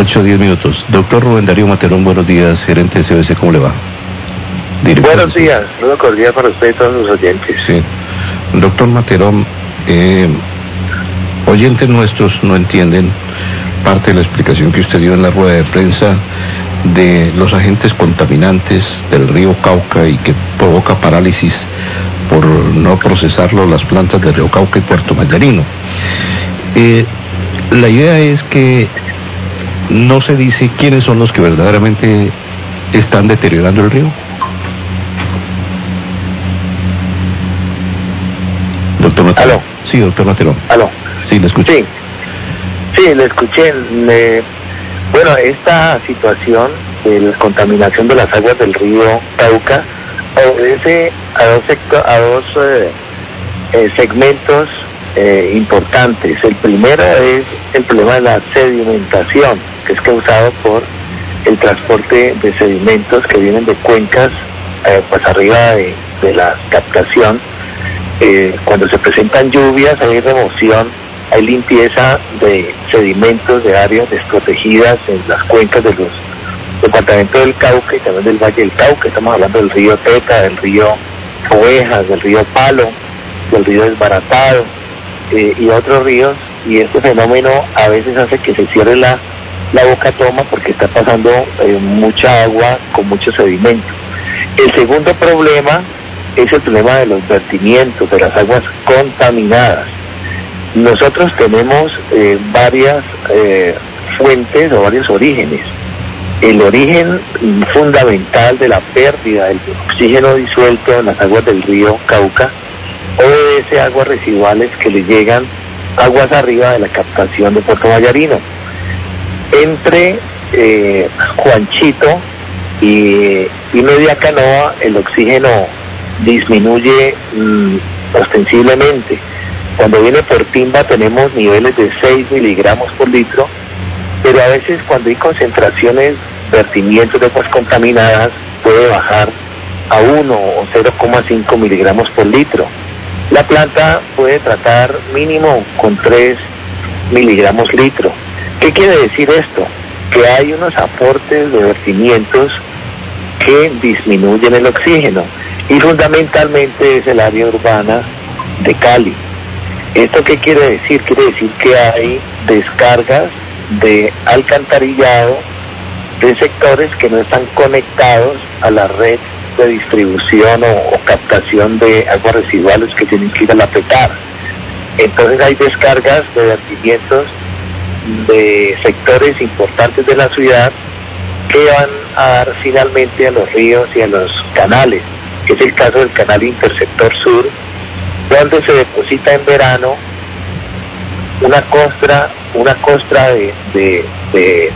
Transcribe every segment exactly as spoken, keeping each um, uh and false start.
ocho, diez minutos. Doctor Rubén Darío Materón, buenos días, gerente de C B C, ¿cómo le va? Director, buenos días, saludo cordial para usted y todos los oyentes. Sí. Doctor Materón, eh, oyentes nuestros no entienden parte de la explicación que usted dio en la rueda de prensa de los agentes contaminantes del río Cauca y que provoca parálisis por no procesarlo las plantas del río Cauca y Puerto Mayarino. Eh, la idea es que no se dice quiénes son los que verdaderamente están deteriorando el río. Doctor Materón. ¿Aló? Sí, doctor Materón. ¿Aló? Sí, le escuché. Sí, sí, le escuché. Me... Bueno, esta situación de la contaminación de las aguas del río Cauca obedece a dos, sector, a dos eh, eh, segmentos eh, importantes. El primero es el problema de la sedimentación, que es causado por el transporte de sedimentos que vienen de cuencas, eh, pues arriba de, de la captación. Eh, cuando se presentan lluvias hay remoción, hay limpieza de sedimentos de áreas desprotegidas en las cuencas de los departamentos del Cauca y también del Valle del Cauca. Estamos hablando del río Teta, del río Ovejas, del río Palo, del río Desbaratado eh, y otros ríos, y este fenómeno a veces hace que se cierre la, la boca toma porque está pasando eh, mucha agua con mucho sedimento. El segundo problema es el problema de los vertimientos, de las aguas contaminadas. Nosotros tenemos eh, varias eh, fuentes o varios orígenes. El origen fundamental de la pérdida del oxígeno disuelto en las aguas del río Cauca obedece a aguas residuales que le llegan aguas arriba de la captación de Puerto Mayarino. Entre eh, Juanchito y, y Media Canoa el oxígeno disminuye mmm, ostensiblemente. Cuando viene por Timba tenemos niveles de seis miligramos por litro, pero a veces cuando hay concentraciones, vertimientos de aguas contaminadas, puede bajar a uno o cero coma cinco miligramos por litro. La planta puede tratar mínimo con tres miligramos litro. ¿Qué quiere decir esto? Que hay unos aportes de vertimientos que disminuyen el oxígeno, y fundamentalmente es el área urbana de Cali. ¿Esto qué quiere decir? Quiere decir que hay descargas de alcantarillado de sectores que no están conectados a la red de distribución o, o captación de aguas residuales que tienen que ir a la PETAR. Entonces hay descargas de vertimientos de sectores importantes de la ciudad que van a dar finalmente a los ríos y a los canales. Es el caso del canal Interceptor Sur, donde se deposita en verano una costra, una costra de, de, de,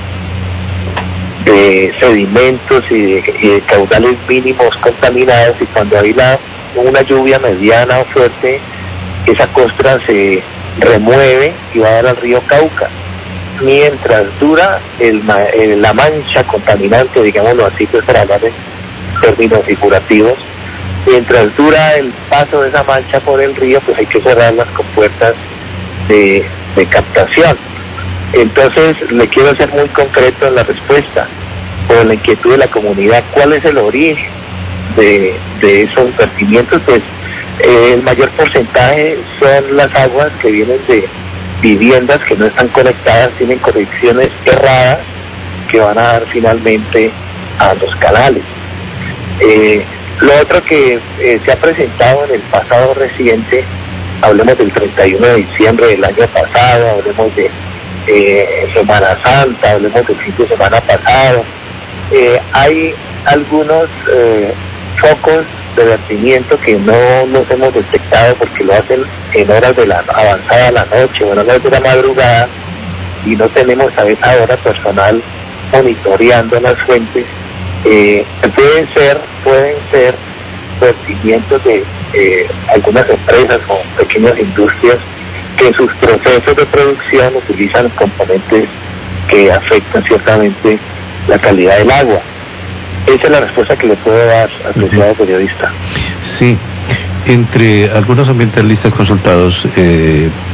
de sedimentos y de, y de caudales mínimos contaminados, y cuando hay la, una lluvia mediana o fuerte, esa costra se remueve y va a dar al río Cauca. Mientras dura el, el, la mancha contaminante, digámoslo así, pues para hablar en términos figurativos, mientras dura el paso de esa mancha por el río, pues hay que cerrar las compuertas de, de captación. Entonces, le quiero ser muy concreto en la respuesta, por la inquietud de la comunidad. ¿Cuál es el origen de, de esos vertimientos? Pues eh, el mayor porcentaje son las aguas que vienen de viviendas que no están conectadas, tienen conexiones erradas que van a dar finalmente a los canales. Eh, Lo otro que eh, se ha presentado en el pasado reciente, hablemos del treinta y uno de diciembre del año pasado, hablemos de eh, Semana Santa, hablemos del fin de semana pasado, eh, hay algunos eh, focos de vertimiento que no los hemos detectado porque lo hacen en horas de la avanzada de la noche o en horas de la madrugada, y no tenemos a esa hora personal monitoreando las fuentes. Eh, pueden ser, pueden ser vertimientos de eh, algunas empresas o pequeñas industrias que en sus procesos de producción utilizan componentes que afectan ciertamente la calidad del agua. Esa es la respuesta que le puedo dar, apreciado periodista. Sí, entre algunos ambientalistas consultados, eh,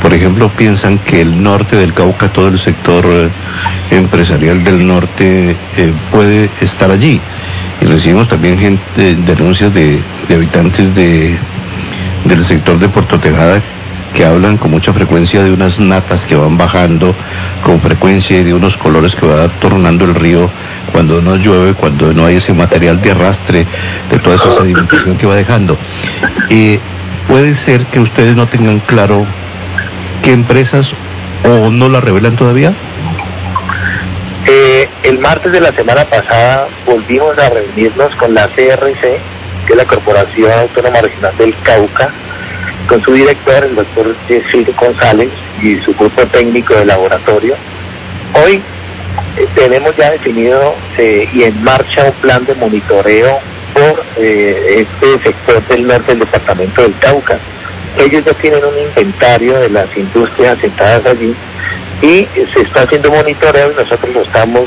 por ejemplo, piensan que el norte del Cauca, todo el sector eh, empresarial del norte eh, puede estar allí. Y recibimos también gente, denuncias de, de habitantes de del sector de Puerto Tejada, que hablan con mucha frecuencia de unas natas que van bajando con frecuencia y de unos colores que va tornando el río cuando no llueve, cuando no hay ese material de arrastre, de toda esa sedimentación que va dejando. Eh, puede ser que ustedes no tengan claro qué empresas, o no la revelan todavía. Eh, el martes de la semana pasada volvimos a reunirnos con la C R C, que es la Corporación Autónoma Regional del Cauca, con su director, el doctor Yesid González, y su grupo técnico de laboratorio. Hoy eh, tenemos ya definido eh, y en marcha un plan de monitoreo por eh, este sector del norte del departamento del Cauca. Ellos ya tienen un inventario de las industrias asentadas allí y se está haciendo monitoreo y nosotros lo estamos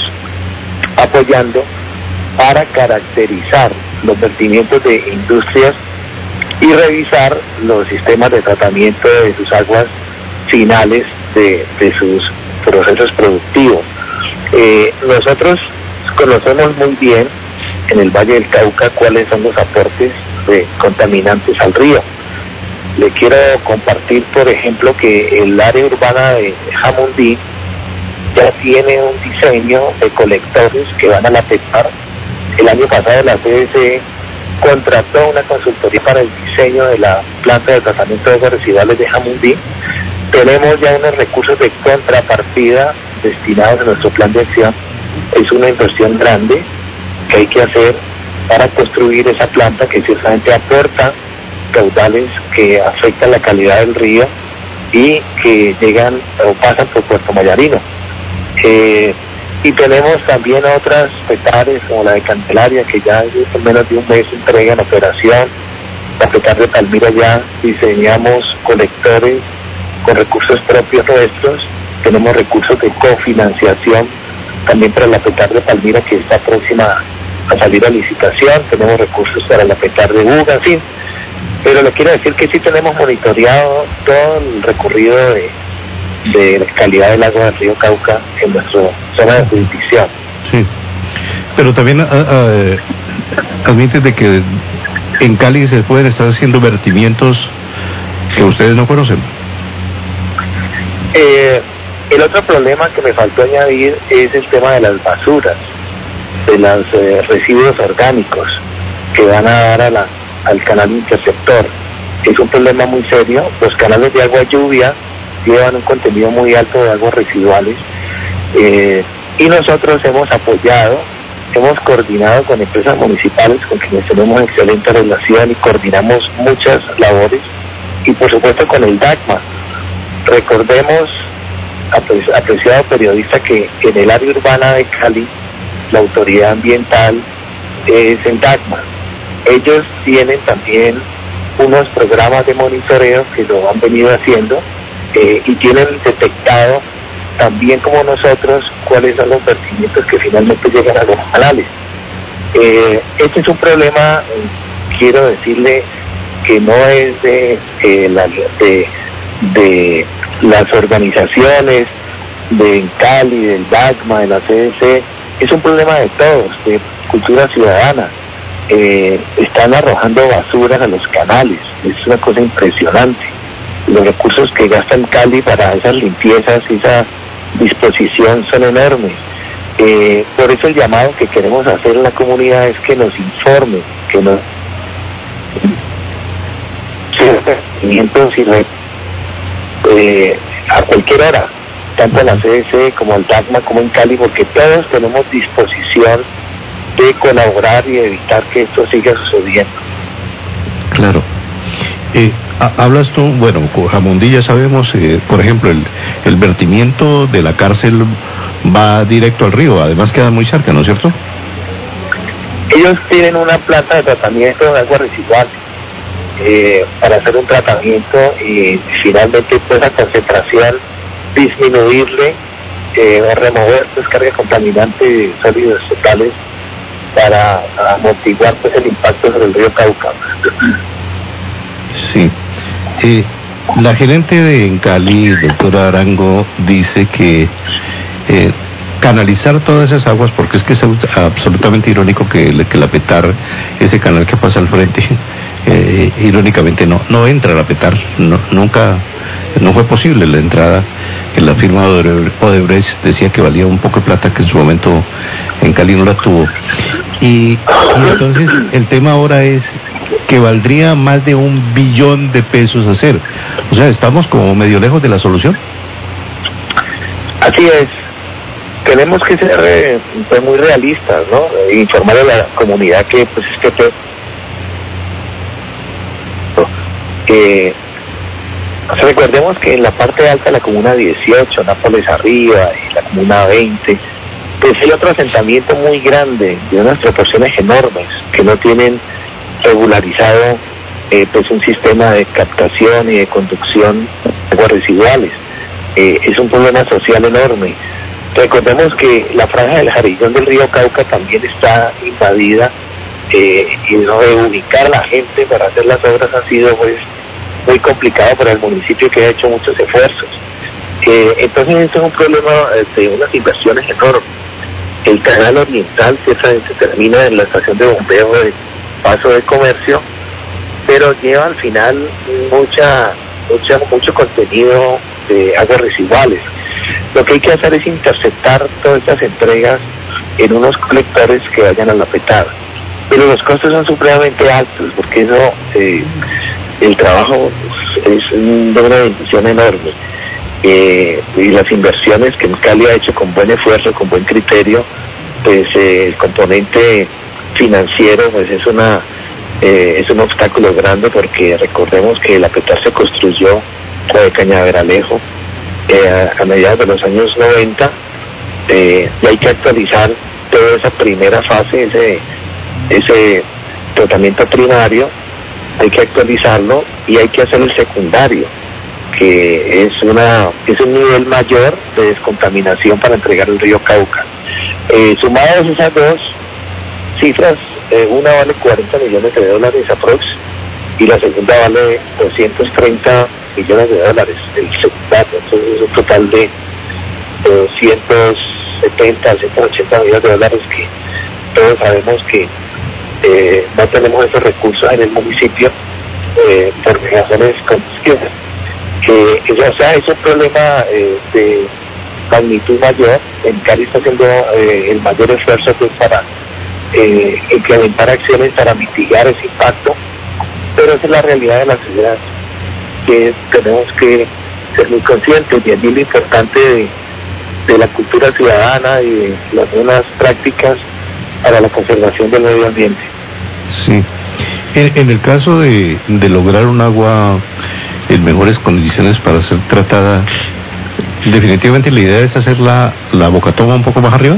apoyando para caracterizar los vertimientos de industrias y revisar los sistemas de tratamiento de sus aguas finales de, de sus procesos productivos. Eh, nosotros conocemos muy bien en el Valle del Cauca cuáles son los aportes de contaminantes al río. Le quiero compartir, por ejemplo, que el área urbana de Jamundí ya tiene un diseño de colectores que van a la PEPAR. El año pasado la C D C contrató una consultoría para el diseño de la planta de tratamiento de aguas residuales de Jamundí. Tenemos ya unos recursos de contrapartida destinados a nuestro plan de acción. Es una inversión grande que hay que hacer para construir esa planta que ciertamente aporta caudales que afectan la calidad del río y que llegan o pasan por Puerto Mayarino. Eh, y tenemos también otras petares como la de Candelaria, que ya en menos de un mes entrega en operación. La petar de Palmira ya diseñamos colectores con recursos propios nuestros. Tenemos recursos de cofinanciación también para la petar de Palmira, que está próxima a salir a licitación. Tenemos recursos para la petar de Buga, en fin. Pero le quiero decir que sí tenemos monitoreado todo el recorrido de, de la calidad del agua del río Cauca en nuestra zona de jurisdicción. Sí, pero también uh, uh, admites de que en Cali se pueden estar haciendo vertimientos que ustedes no conocen. Eh, el otro problema que me faltó añadir es el tema de las basuras, de los eh, residuos orgánicos que van a dar a la al canal interceptor. Es un problema muy serio. Los canales de agua lluvia llevan un contenido muy alto de aguas residuales eh, y nosotros hemos apoyado, hemos coordinado con empresas municipales con quienes tenemos excelente relación y coordinamos muchas labores, y por supuesto con el DACMA. Recordemos, apre- apreciado periodista, que en el área urbana de Cali la autoridad ambiental es el DACMA. Ellos tienen también unos programas de monitoreo que lo han venido haciendo eh, y tienen detectado también como nosotros cuáles son los vertimientos que finalmente llegan a los canales. Eh, este es un problema, quiero decirle, que no es de, eh, la, de, de las organizaciones de Cali, del DACMA, de la C D C, es un problema de todos, de cultura ciudadana. Eh, están arrojando basuras a los canales, es una cosa impresionante. Los recursos que gastan Cali para esas limpiezas, esa disposición son enormes. Eh, por eso el llamado que queremos hacer a la comunidad es que nos informe, que nos eh, a cualquier hora, tanto en la C D C como el DACMA como en Cali, porque todos tenemos disposición de colaborar y evitar que esto siga sucediendo. Claro. Eh, hablas tú, bueno, con Jamundí ya sabemos, eh, por ejemplo, el, el vertimiento de la cárcel va directo al río, además queda muy cerca, ¿no es cierto? Ellos tienen una planta de tratamiento de aguas residuales eh, para hacer un tratamiento y finalmente pues la concentración disminuirle eh, o remover descarga contaminante de sólidos totales para amortiguar pues el impacto sobre el río Cauca. Sí. Eh, La gerente de Encali, doctora Arango, dice que eh, canalizar todas esas aguas, porque es que es absolutamente irónico que, que la Petar, ese canal que pasa al frente, eh, irónicamente no no entra a la Petar, no, nunca, no fue posible la entrada, que la firma de Odebrecht decía que valía un poco de plata, que en su momento en Cali no la tuvo. Y, y entonces el tema ahora es que valdría más de un billón de pesos hacer. O sea, estamos como medio lejos de la solución. Así es. Tenemos que ser eh, pues muy realistas, ¿no? E informar a la comunidad que pues es que pues, eh, recordemos que en la parte alta de la comuna dieciocho, Nápoles arriba y la comuna veinte, pues hay otro asentamiento muy grande de unas proporciones enormes que no tienen regularizado eh, pues un sistema de captación y de conducción de aguas residuales. Eh, es un problema social enorme. Recordemos que la franja del Jarillón del río Cauca también está invadida, eh, y no reubicar a la gente para hacer las obras ha sido pues muy complicado para el municipio, que ha hecho muchos esfuerzos. Eh, entonces esto es un problema de unas inversiones enormes. El canal oriental ciertamente termina en la estación de bombeo de Paso de Comercio, pero lleva al final mucha, mucha mucho contenido de aguas residuales. Lo que hay que hacer es interceptar todas estas entregas en unos colectores que vayan a la Petar. Pero los costos son supremamente altos, porque eso, eh, el trabajo es de una dimensión enorme. Eh, y las inversiones que Cali ha hecho con buen esfuerzo, con buen criterio, pues eh, el componente financiero pues es una eh, es un obstáculo grande, porque recordemos que la Petar se construyó de Cañaveralejo eh, a, a mediados de los años noventa, eh, y hay que actualizar toda esa primera fase, ese ese tratamiento primario, hay que actualizarlo y hay que hacer el secundario, que es una es un nivel mayor de descontaminación para entregar el río Cauca. Eh, sumadas esas dos cifras, eh, una vale cuarenta millones de dólares aprox, y la segunda vale doscientos treinta millones de dólares, el secundario. Entonces es un total de doscientos setenta, ciento ochenta millones de dólares, que todos sabemos que eh, no tenemos esos recursos en el municipio eh, por razones conocidas. Que eso, o sea, es un problema eh, de magnitud mayor. En Cali está haciendo eh, el mayor esfuerzo pues para eh, implementar acciones para mitigar ese impacto, pero esa es la realidad de la ciudad, que tenemos que ser muy conscientes, y allí lo importante de, de la cultura ciudadana y de las buenas prácticas para la conservación del medio ambiente. Sí. En, en el caso de, de lograr un agua en mejores condiciones para ser tratada, definitivamente la idea es hacer la, la Bocatoma un poco más arriba.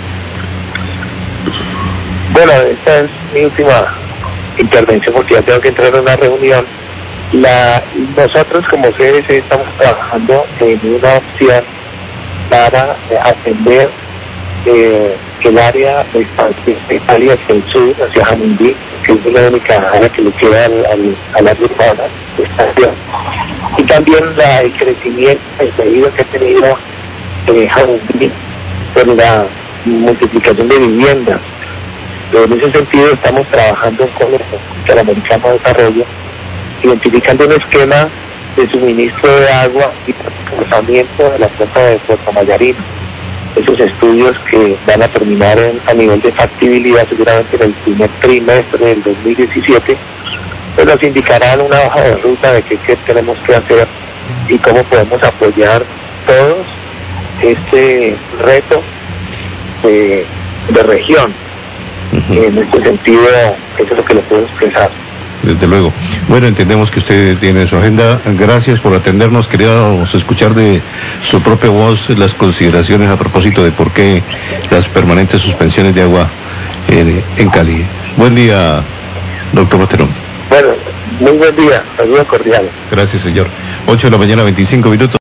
Bueno, esta es mi última intervención, porque ya tengo que entrar a una reunión. La, nosotros como C D C estamos trabajando en una opción para eh, atender eh, el área de área hacia el sur, hacia Jamundí, que es la única área que le queda al, al, a la urbana de estación. Y también la, el crecimiento, el pedido que ha tenido eh, Jamundí por la multiplicación de viviendas. En ese sentido estamos trabajando con el Interamericano de Desarrollo, identificando un esquema de suministro de agua y procesamiento de la planta de Puerto Mayarino. Esos estudios, que van a terminar en, a nivel de factibilidad seguramente en el primer trimestre del dos mil diecisiete, pues nos indicarán una hoja de ruta de qué, qué tenemos que hacer y cómo podemos apoyar todos este reto de, de región. Uh-huh. En este sentido, eso es lo que le puedo expresar. Desde luego. Bueno, entendemos que usted tiene su agenda. Gracias por atendernos. Queríamos escuchar de su propia voz las consideraciones a propósito de por qué las permanentes suspensiones de agua en, en Cali. Buen día, doctor Materón. Bueno, muy buen día. Saludos cordiales. Gracias, señor. ocho de la mañana, veinticinco minutos.